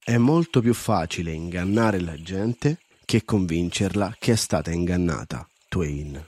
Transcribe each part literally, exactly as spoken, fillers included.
È molto più facile ingannare la gente che convincerla che è stata ingannata. Twain.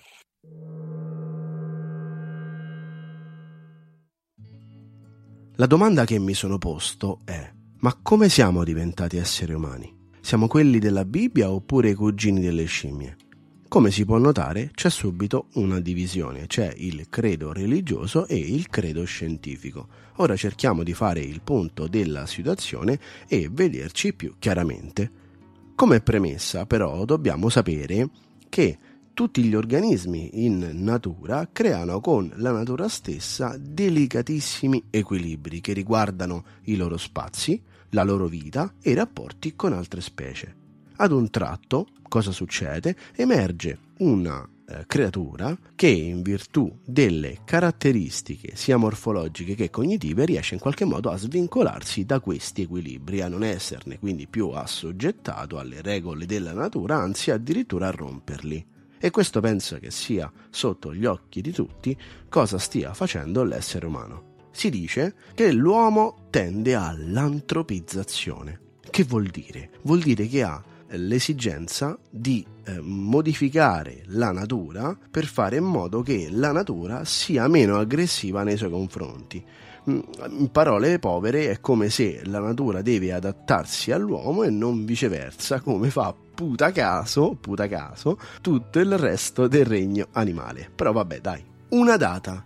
La domanda che mi sono posto è: ma come siamo diventati esseri umani? Siamo quelli della Bibbia oppure i cugini delle scimmie? Come si può notare, c'è subito una divisione, c'è il credo religioso e il credo scientifico. Ora cerchiamo di fare il punto della situazione e vederci più chiaramente. Come premessa, però, dobbiamo sapere che tutti gli organismi in natura creano con la natura stessa delicatissimi equilibri che riguardano i loro spazi, la loro vita e i rapporti con altre specie. Ad un tratto, cosa succede? Emerge una eh, creatura che in virtù delle caratteristiche sia morfologiche che cognitive riesce in qualche modo a svincolarsi da questi equilibri, a non esserne quindi più assoggettato alle regole della natura, anzi addirittura a romperli. E questo penso che sia sotto gli occhi di tutti cosa stia facendo l'essere umano. Si dice che l'uomo tende all'antropizzazione. Che vuol dire? Vuol dire che ha l'esigenza di eh, modificare la natura per fare in modo che la natura sia meno aggressiva nei suoi confronti. In parole povere, è come se la natura deve adattarsi all'uomo e non viceversa, come fa puta caso, puta caso tutto il resto del regno animale. Però vabbè, dai. Una data: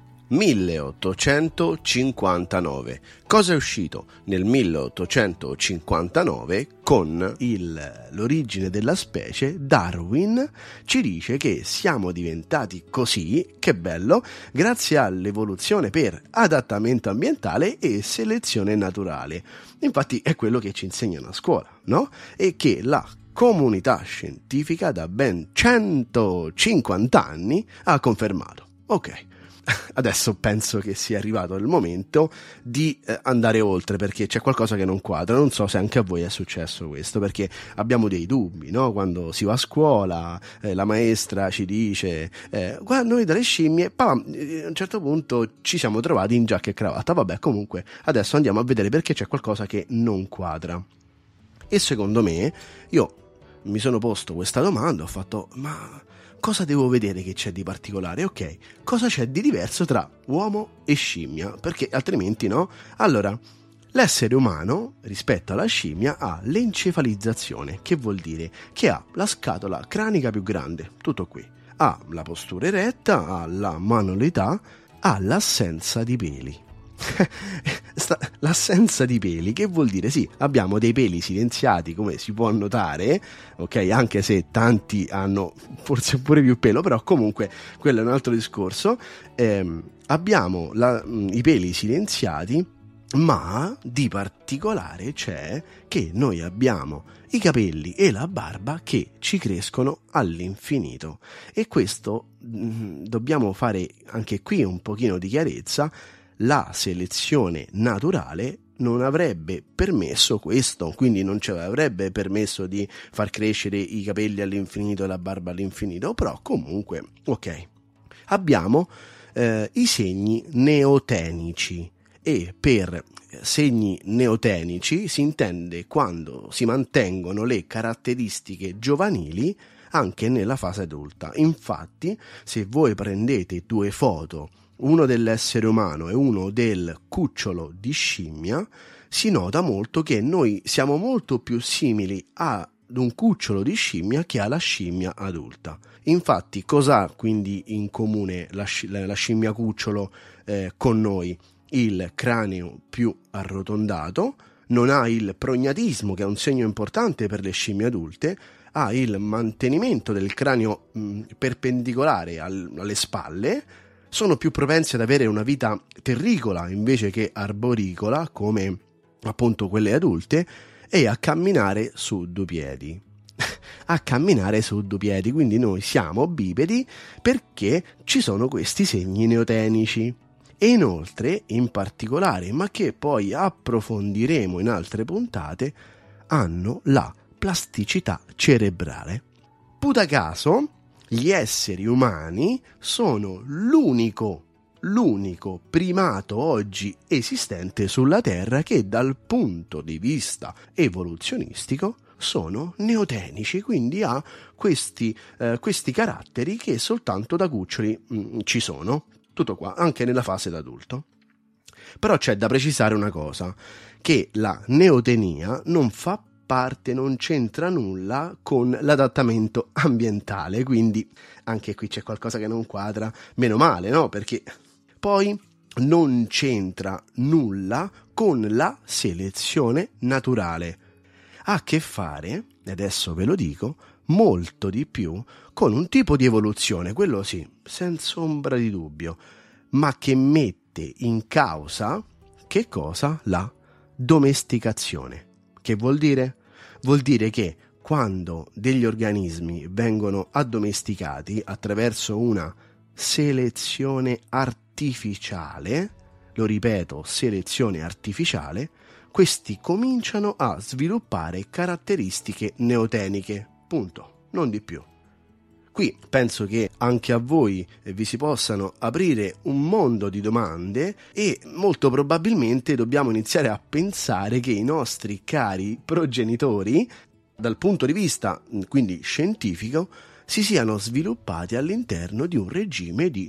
milleottocentocinquantanove. Cosa è uscito nel milleottocentocinquantanove con il, l'origine della specie? Darwin ci dice che siamo diventati così, che bello, grazie all'evoluzione per adattamento ambientale e selezione naturale. Infatti è quello che ci insegnano a scuola, no? E che la comunità scientifica da ben centocinquanta anni ha confermato. Ok. Adesso penso che sia arrivato il momento di eh, andare oltre, perché c'è qualcosa che non quadra. Non so se anche a voi è successo questo, perché abbiamo dei dubbi, no? Quando si va a scuola, eh, la maestra ci dice eh, guarda, noi dalle scimmie, pam, a un certo punto ci siamo trovati in giacca e cravatta. Vabbè, comunque adesso andiamo a vedere perché c'è qualcosa che non quadra. E secondo me, io mi sono posto questa domanda, ho fatto: ma cosa devo vedere che c'è di particolare? Ok, cosa c'è di diverso tra uomo e scimmia? Perché altrimenti no? Allora, l'essere umano rispetto alla scimmia ha l'encefalizzazione, che vuol dire che ha la scatola cranica più grande, tutto qui. Ha la postura eretta, ha la manualità, ha l'assenza di peli. L'assenza di peli, che vuol dire sì, abbiamo dei peli silenziati, come si può notare, ok, anche se tanti hanno forse pure più pelo, però comunque quello è un altro discorso. Eh, abbiamo la, i peli silenziati, ma di particolare c'è che noi abbiamo i capelli e la barba che ci crescono all'infinito, e questo mh, dobbiamo fare anche qui un pochino di chiarezza. La selezione naturale non avrebbe permesso questo, quindi non ci avrebbe permesso di far crescere i capelli all'infinito e la barba all'infinito, però comunque, ok. Abbiamo eh, i segni neotenici, e per segni neotenici si intende quando si mantengono le caratteristiche giovanili anche nella fase adulta. Infatti, se voi prendete due foto, uno dell'essere umano e uno del cucciolo di scimmia, si nota molto che noi siamo molto più simili ad un cucciolo di scimmia che alla scimmia adulta. Infatti, cosa ha quindi in comune la, sci- la scimmia cucciolo eh, con noi? Il cranio più arrotondato, non ha il prognatismo, che è un segno importante per le scimmie adulte, ha il mantenimento del cranio mh, perpendicolare al- alle spalle, sono più propensi ad avere una vita terricola invece che arboricola, come appunto quelle adulte, e a camminare su due piedi. a camminare su due piedi, quindi noi siamo bipedi perché ci sono questi segni neotenici. E inoltre, in particolare, ma che poi approfondiremo in altre puntate, hanno la plasticità cerebrale. Puta caso, gli esseri umani sono l'unico, l'unico primato oggi esistente sulla Terra che dal punto di vista evoluzionistico sono neotenici, quindi ha questi, eh, questi caratteri che soltanto da cuccioli mh, ci sono, tutto qua, anche nella fase d'adulto. Però c'è da precisare una cosa, che la neotenia non fa parte, non c'entra nulla con l'adattamento ambientale, quindi anche qui c'è qualcosa che non quadra, meno male, no? Perché poi non c'entra nulla con la selezione naturale. Ha a che fare, e adesso ve lo dico, molto di più con un tipo di evoluzione, quello sì, senza ombra di dubbio, ma che mette in causa, che cosa? La domesticazione. Che vuol dire? Vuol dire che quando degli organismi vengono addomesticati attraverso una selezione artificiale, lo ripeto, selezione artificiale, questi cominciano a sviluppare caratteristiche neoteniche, punto, non di più. Qui penso che anche a voi vi si possano aprire un mondo di domande e molto probabilmente dobbiamo iniziare a pensare che i nostri cari progenitori, dal punto di vista quindi scientifico, si siano sviluppati all'interno di un regime di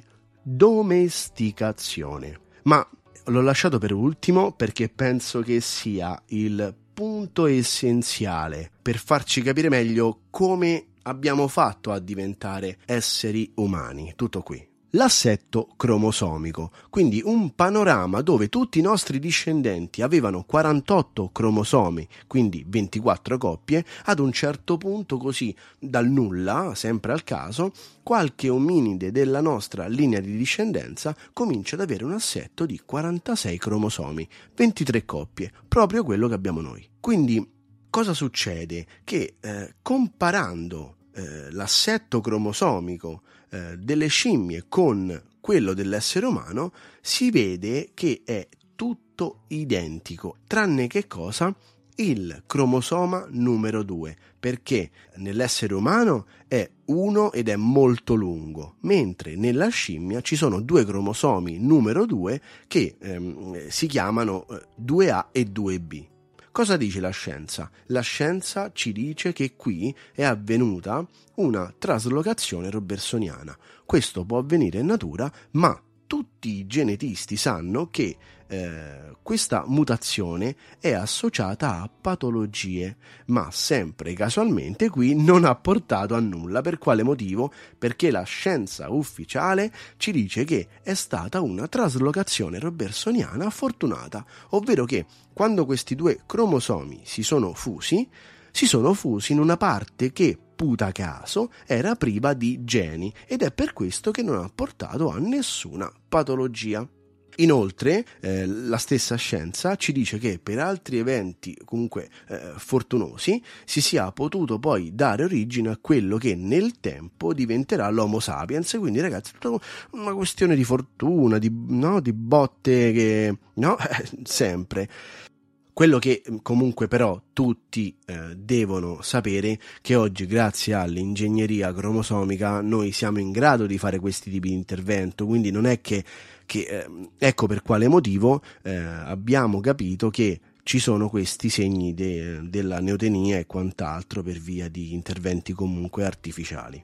domesticazione. Ma l'ho lasciato per ultimo perché penso che sia il punto essenziale per farci capire meglio come abbiamo fatto a diventare esseri umani. Tutto qui. L'assetto cromosomico, quindi un panorama dove tutti i nostri discendenti avevano quarantotto cromosomi, quindi ventiquattro coppie, ad un certo punto così dal nulla, sempre al caso, qualche ominide della nostra linea di discendenza comincia ad avere un assetto di quarantasei cromosomi, ventitré coppie, proprio quello che abbiamo noi. Quindi cosa succede? Che eh, comparando eh, l'assetto cromosomico eh, delle scimmie con quello dell'essere umano, si vede che è tutto identico, tranne che cosa? Il cromosoma numero due, perché nell'essere umano è uno ed è molto lungo, mentre nella scimmia ci sono due cromosomi numero due che ehm, si chiamano due A e due B. Cosa dice la scienza? La scienza ci dice che qui è avvenuta una traslocazione robertsoniana. Questo può avvenire in natura, ma tutti i genetisti sanno che eh, questa mutazione è associata a patologie, ma sempre casualmente qui non ha portato a nulla. Per quale motivo? Perché la scienza ufficiale ci dice che è stata una traslocazione robertsoniana fortunata, ovvero che quando questi due cromosomi si sono fusi, si sono fusi in una parte che, puta caso, era priva di geni ed è per questo che non ha portato a nessuna patologia. Inoltre, eh, la stessa scienza ci dice che per altri eventi comunque eh, fortunosi si sia potuto poi dare origine a quello che nel tempo diventerà l'Homo sapiens. Quindi ragazzi, è tutta una questione di fortuna, di, no, di botte che no, sempre. Quello che comunque però tutti eh, devono sapere che oggi, grazie all'ingegneria cromosomica, noi siamo in grado di fare questi tipi di intervento, quindi non è che, che eh, ecco per quale motivo eh, abbiamo capito che ci sono questi segni de, della neotenia e quant'altro per via di interventi comunque artificiali.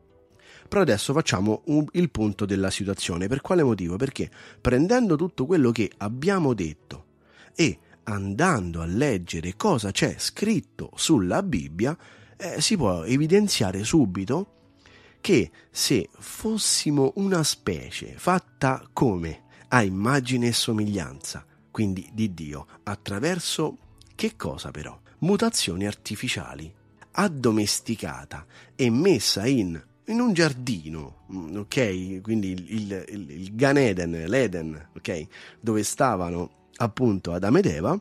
Però adesso facciamo un, il punto della situazione. Per quale motivo? Perché prendendo tutto quello che abbiamo detto e andando a leggere cosa c'è scritto sulla Bibbia, eh, si può evidenziare subito che se fossimo una specie fatta come a immagine e somiglianza, quindi di Dio, attraverso che cosa però? Mutazioni artificiali, addomesticata e messa in in un giardino, ok? Quindi il, il, il, il Gan Eden, l'Eden, ok? Dove stavano appunto Adamo ed Eva,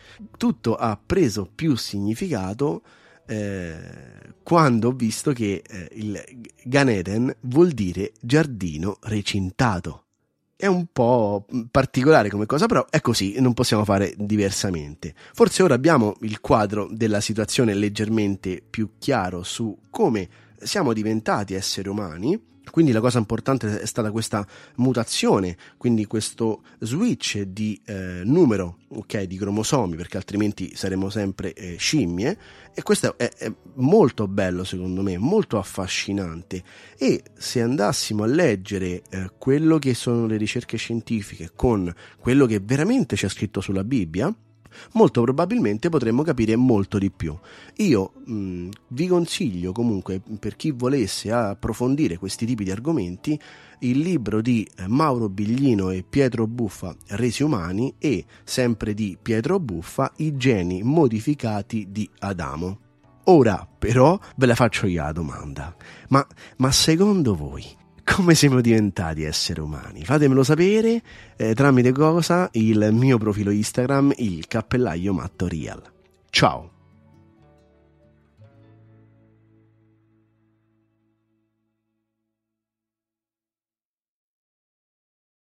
tutto ha preso più significato eh, quando ho visto che eh, il Gan Eden vuol dire giardino recintato. È un po' particolare come cosa, però è così, non possiamo fare diversamente. Forse ora abbiamo il quadro della situazione leggermente più chiaro su come siamo diventati esseri umani, Quindi la cosa importante è stata questa mutazione, quindi questo switch di eh, numero, ok, di cromosomi, perché altrimenti saremo sempre eh, scimmie, e questo è, è molto bello secondo me, molto affascinante. E se andassimo a leggere eh, quello che sono le ricerche scientifiche con quello che veramente c'è scritto sulla Bibbia, molto probabilmente potremmo capire molto di più. Io mh, vi consiglio comunque, per chi volesse approfondire questi tipi di argomenti, il libro di Mauro Biglino e Pietro Buffa, Resi umani, e sempre di Pietro Buffa, I geni modificati di Adamo. Ora però ve la faccio io la domanda, ma, ma secondo voi come siamo diventati esseri umani? Fatemelo sapere eh, tramite cosa? Il mio profilo Instagram, il Cappellaio Matto Real. Ciao!